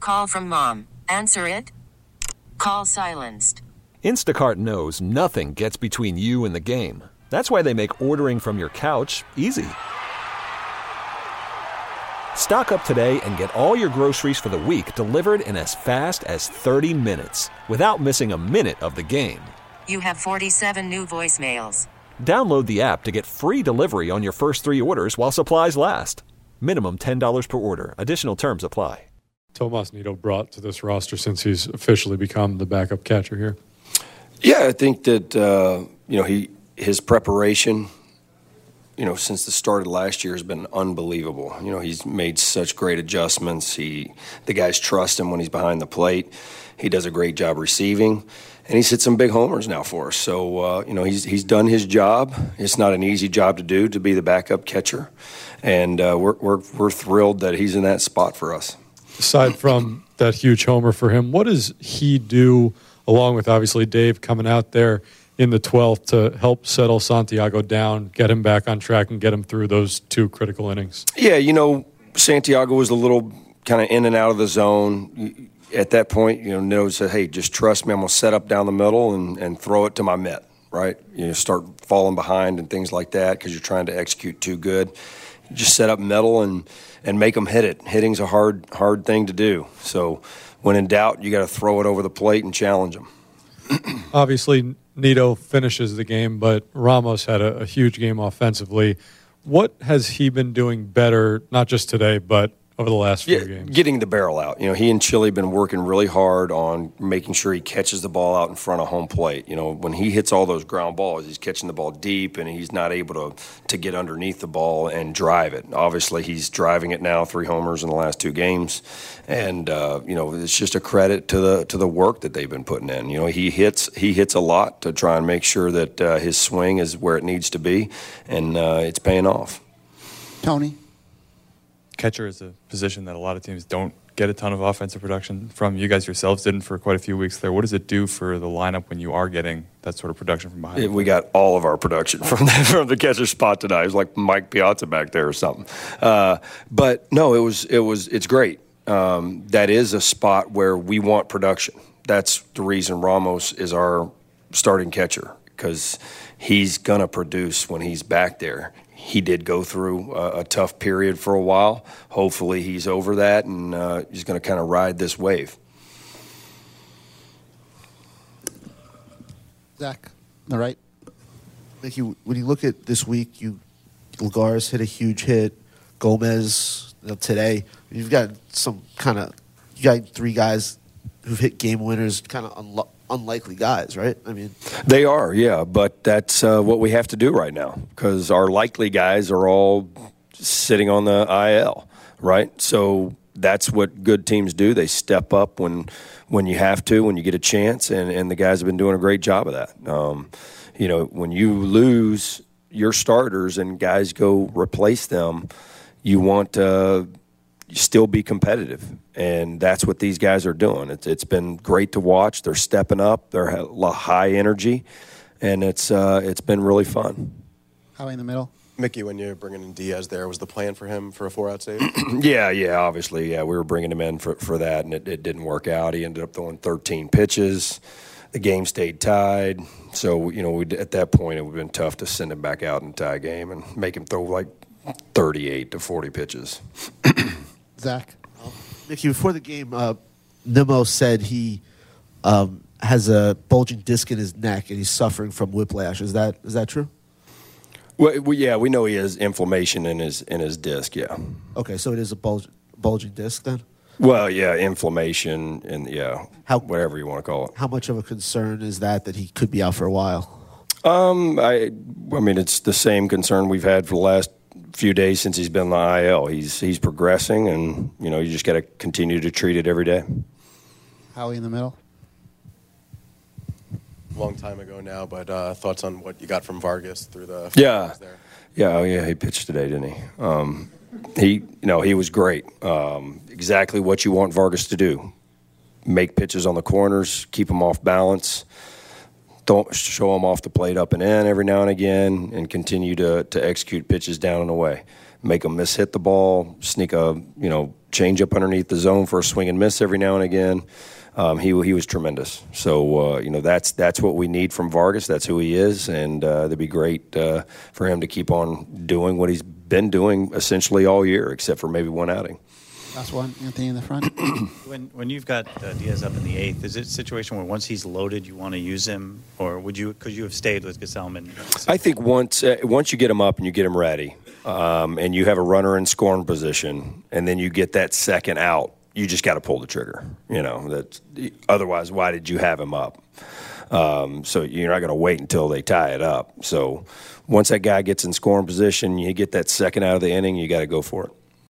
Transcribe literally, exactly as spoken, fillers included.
Call from mom. Answer it. Call silenced. Instacart knows nothing gets between you and the game. That's why they make ordering from your couch easy. Stock up today and get all your groceries for the week delivered in as fast as thirty minutes without missing a minute of the game. You have forty-seven new voicemails. Download the app to get free delivery on your first three orders while supplies last. Minimum ten dollars per order. Additional terms apply. Tomas Nido brought to this roster since he's officially become the backup catcher here? Yeah, I think that, uh, you know, he his preparation, you know, since the start of last year has been unbelievable. You know, he's made such great adjustments. He, the guys trust him when he's behind the plate. He does a great job receiving, and he's hit some big homers now for us. So, uh, you know, he's he's done his job. It's not an easy job to do, to be the backup catcher, and uh, we're we're we're thrilled that he's in that spot for us. Aside from that huge homer for him, what does he do, along with obviously Dave coming out there in the twelfth, to help settle Santiago down, get him back on track, and get him through those two critical innings? Yeah, you know, Santiago was a little kind of in and out of the zone. At that point, you know, Nido said, hey, just trust me. I'm going to set up down the middle and, and throw it to my mitt, right? You know, start falling behind and things like that because you're trying to execute too good. Just set up middle and, and make them hit it. Hitting's a hard hard thing to do. So when in doubt, you got to throw it over the plate and challenge them. Obviously, Nido finishes the game, but Ramos had a, a huge game offensively. What has he been doing better, not just today, but over the last few yeah, games? Getting the barrel out. You know, he and Chile have been working really hard on making sure he catches the ball out in front of home plate. You know, when he hits all those ground balls, he's catching the ball deep, and he's not able to, to get underneath the ball and drive it. Obviously, he's driving it now, three homers in the last two games. And, uh, you know, it's just a credit to the to the work that they've been putting in. You know, he hits he hits a lot to try and make sure that uh, his swing is where it needs to be, and uh, it's paying off. Tony? Catcher is a position that a lot of teams don't get a ton of offensive production from. You guys yourselves didn't for quite a few weeks there. What does it do for the lineup when you are getting that sort of production from behind? It, we got all of our production from the, from the catcher spot tonight. It was like Mike Piazza back there or something. Uh, but no, it was it was it's great. Um, that is a spot where we want production. That's the reason Ramos is our starting catcher, because he's gonna produce when he's back there. He did go through a, a tough period for a while. Hopefully he's over that, and uh, he's going to kind of ride this wave. Zach, all right. Mickey, when you look at this week, you Lagares hit a huge hit. Gomez, you know, today, you've got some kind of you got three guys who've hit game winners, kind of unlo- unlikely guys, right? I mean, they are, yeah, but that's uh, what we have to do right now, because our likely guys are all sitting on the I L, right? So that's what good teams do. They step up when when you have to, when you get a chance, and, and the guys have been doing a great job of that. Um, you know, when you lose your starters and guys go replace them, you want to still be competitive, and that's what these guys are doing. It's it's been great to watch. They're stepping up. They're high energy, and it's uh, it's been really fun. Howie in the middle. Mickey, when you're bringing in Diaz there, was the plan for him for a four-out save? yeah, yeah, obviously, yeah. We were bringing him in for, for that, and it, it didn't work out. He ended up throwing thirteen pitches. The game stayed tied. So, you know, we, at that point, it would have been tough to send him back out and tie a game and make him throw like thirty-eight to forty pitches. Zach? Mickey, before the game, uh, Nimmo said he um, has a bulging disc in his neck and he's suffering from whiplash. Is that is that true? Well, we, yeah, we know he has inflammation in his in his disc, yeah. Okay, so it is a bulge, bulging disc then? Well, yeah, inflammation and, yeah, how, whatever you want to call it. How much of a concern is that that he could be out for a while? Um, I, I mean, it's the same concern we've had for the last few days since he's been in the I L. He's he's progressing, and, you know, you just got to continue to treat it every day. Howie in the middle. Long time ago now, but uh, thoughts on what you got from Vargas through the yeah, there? yeah, oh yeah, he pitched today, didn't he? Um, he, you know, he was great. Um, exactly what you want Vargas to do: make pitches on the corners, keep them off balance, don't show them off the plate up and in every now and again, and continue to to execute pitches down and away. make them miss hit the ball, sneak a you know change up underneath the zone for a swing and miss every now and again. Um, he he was tremendous. So uh, you know that's that's what we need from Vargas. That's who he is, and uh, it'd be great uh, for him to keep on doing what he's been doing essentially all year, except for maybe one outing. Last one, Anthony in the front. when when you've got uh, Diaz up in the eighth, is it a situation where once he's loaded, you want to use him, or would you could you have stayed with Gesellman? I think once uh, once you get him up and you get him ready, um, and you have a runner in scoring position, and then you get that second out, you just got to pull the trigger. You know that. Otherwise, why did you have him up? Um, so you're not going to wait until they tie it up. So once that guy gets in scoring position, you get that second out of the inning, you got to go for it.